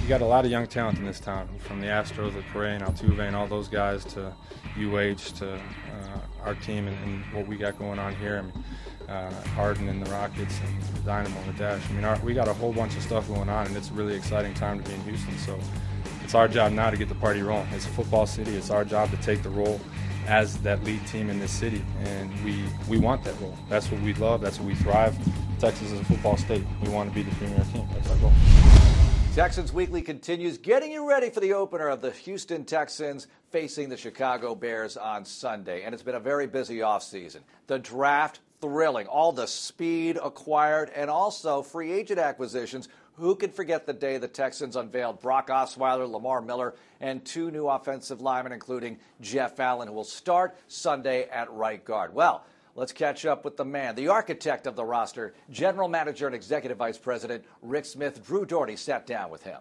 got a lot of young talent in this town, from the Astros, the Correa, Altuve, and all those guys to UH to our team and what we got going on here. I mean, Harden and the Rockets and the Dynamo and the Dash. I mean, we got a whole bunch of stuff going on, and it's a really exciting time to be in Houston. So it's our job now to get the party rolling. It's a football city. It's our job to take the role as that lead team in this city, and we want that role. That's what we love. That's what we thrive. Texas is a football state. We want to be the premier team. That's our goal. Texans Weekly continues getting you ready for the opener of the Houston Texans facing the Chicago Bears on Sunday. And it's been a very busy offseason. The draft, thrilling. All the speed acquired and also free agent acquisitions. Who could forget the day the Texans unveiled Brock Osweiler, Lamar Miller, and 2 new offensive linemen, including Jeff Allen, who will start Sunday at right guard. Well, let's catch up with the man, the architect of the roster, general manager and executive vice president Rick Smith. Drew Doherty sat down with him.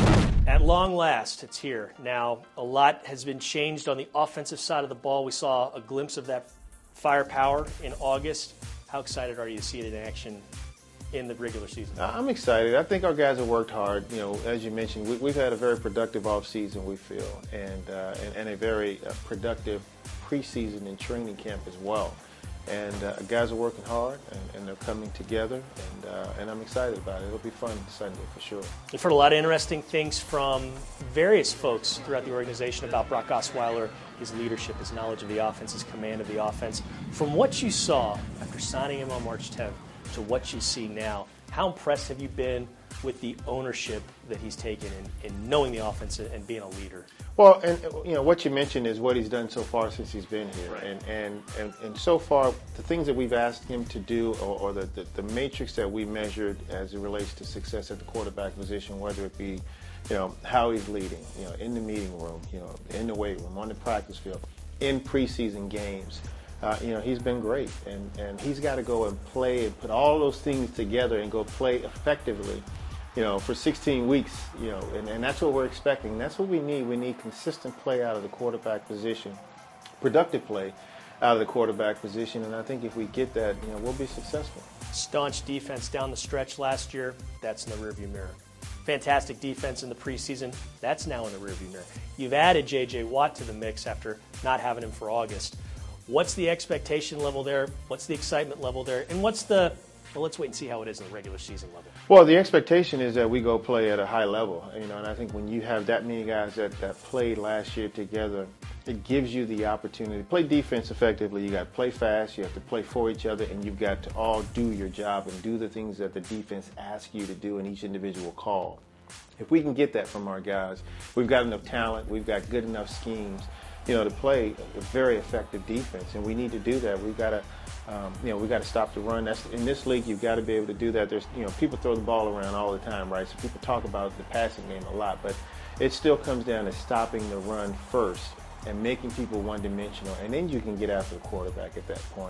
At long last, it's here. Now, a lot has been changed on the offensive side of the ball. We saw a glimpse of that firepower in August. How excited are you to see it in action in the regular season? I'm excited. I think our guys have worked hard. You know, as you mentioned, we've had a very productive offseason, we feel, and a very productive preseason and training camp as well. And guys are working hard, and they're coming together, and I'm excited about it. It'll be fun Sunday for sure. You've heard a lot of interesting things from various folks throughout the organization about Brock Osweiler, his leadership, his knowledge of the offense, his command of the offense. From what you saw after signing him on March 10th to what you see now, how impressed have you been with the ownership that he's taken in knowing the offense and being a leader? Well, and you know what you mentioned is what he's done so far since he's been here, right. and so far the things that we've asked him to do, or the matrix that we measured as it relates to success at the quarterback position, whether it be, you know, how he's leading, you know, in the meeting room, you know, in the weight room, on the practice field, in preseason games. You know, he's been great, and he's got to go and play and put all those things together and go play effectively, you know, for 16 weeks, you know, and that's what we're expecting. That's what we need. We need consistent play out of the quarterback position, productive play out of the quarterback position, and I think if we get that, you know, we'll be successful. Staunch defense down the stretch last year, that's in the rearview mirror. Fantastic defense in the preseason, that's now in the rearview mirror. You've added J.J. Watt to the mix after not having him for August. What's the expectation level there? What's the excitement level there? And what's the, well, let's wait and see how it is in the regular season level. Well, the expectation is that we go play at a high level, you know, and I think when you have that many guys that played last year together, it gives you the opportunity to play defense effectively. You got to play fast, you have to play for each other, and you've got to all do your job and do the things that the defense asks you to do in each individual call. If we can get that from our guys, we've got enough talent, we've got good enough schemes, you know, to play a very effective defense, and we need to do that. We've got to, you know, we got to stop the run. That's in this league. You've got to be able to do that. There's, you know, people throw the ball around all the time, right? So people talk about the passing game a lot, but it still comes down to stopping the run first and making people one-dimensional, and then you can get after the quarterback at that point.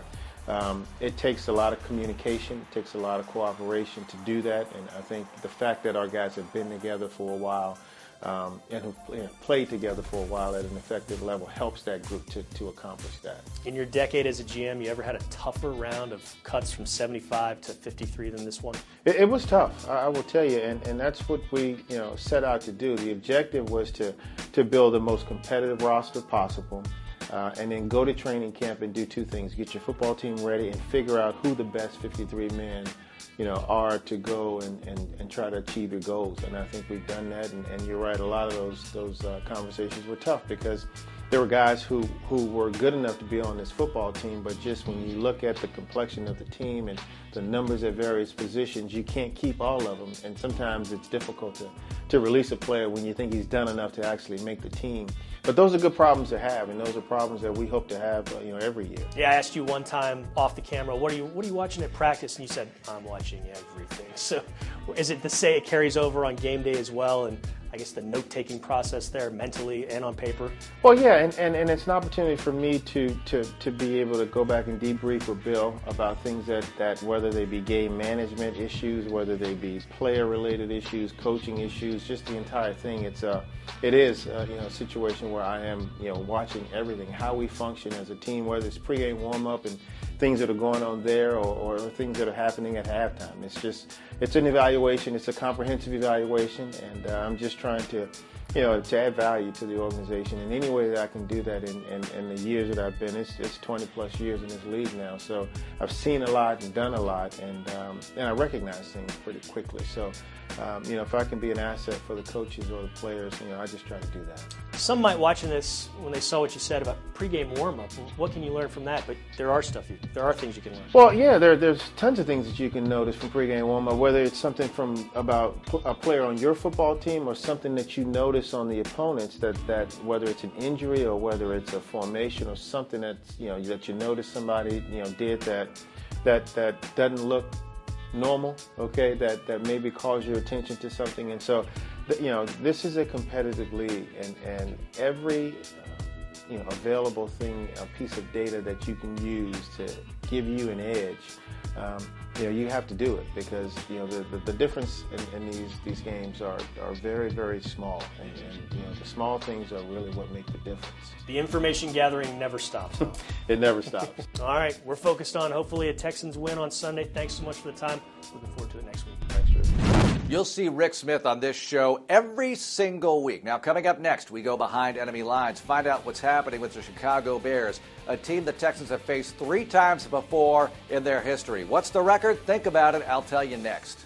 It takes a lot of communication, it takes a lot of cooperation to do that, and I think the fact that our guys have been together for a while and who played together for a while at an effective level helps that group to accomplish that. In your decade as a GM, you ever had a tougher round of cuts from 75 to 53 than this one? It was tough, I will tell you, and that's what we set out to do. The objective was to build the most competitive roster possible, and then go to training camp and do 2 things: get your football team ready and figure out who the best 53 men are to go and try to achieve your goals. And I think we've done that, and you're right, a lot of those conversations were tough because there were guys who were good enough to be on this football team, but just when you look at the complexion of the team and the numbers at various positions, you can't keep all of them, and sometimes it's difficult to release a player when you think he's done enough to actually make the team. But those are good problems to have, and those are problems that we hope to have every year. Yeah, I asked you one time off the camera, what are you watching at practice? And you said, I'm watching everything. So is it to say it carries over on game day as well, and I guess the note-taking process there mentally and on paper? Well, yeah, and it's an opportunity for me to be able to go back and debrief with Bill about things that whether they be game management issues, whether they be player-related issues, coaching issues, just the entire thing. It is a situation where I am watching everything, how we function as a team, whether it's pregame warm-up and things that are going on there or things that are happening at halftime. It's an evaluation. It's a comprehensive evaluation, and I'm just trying to add value to the organization in any way that I can do that in the years that I've been. It's 20 plus years in this league now, so I've seen a lot and done a lot, and I recognize things pretty quickly. So, if I can be an asset for the coaches or the players, I just try to do that. Some might watching this when they saw what you said about pregame warm-up. What can you learn from that? But there are things you can learn. Well, yeah, there's tons of things that you can notice from pregame warm-up, whether it's something from about a player on your football team or something that you notice on the opponents, that whether it's an injury or whether it's a formation or something that's that you notice somebody did that doesn't look normal, okay, that maybe calls your attention to something. And so this is a competitive league, and every available thing, a piece of data that you can use to give you an edge, you have to do it, because the difference in these games are very, very small, and the small things are really what make the difference. The information gathering never stops. Huh? It never stops. All right, we're focused on hopefully a Texans win on Sunday. Thanks so much for the time. Looking forward to it next week. Thanks, Rick. You'll see Rick Smith on this show every single week. Now, coming up next, we go behind enemy lines, find out what's happening with the Chicago Bears, a team the Texans have faced 3 times before in their history. What's the record? Think about it. I'll tell you next.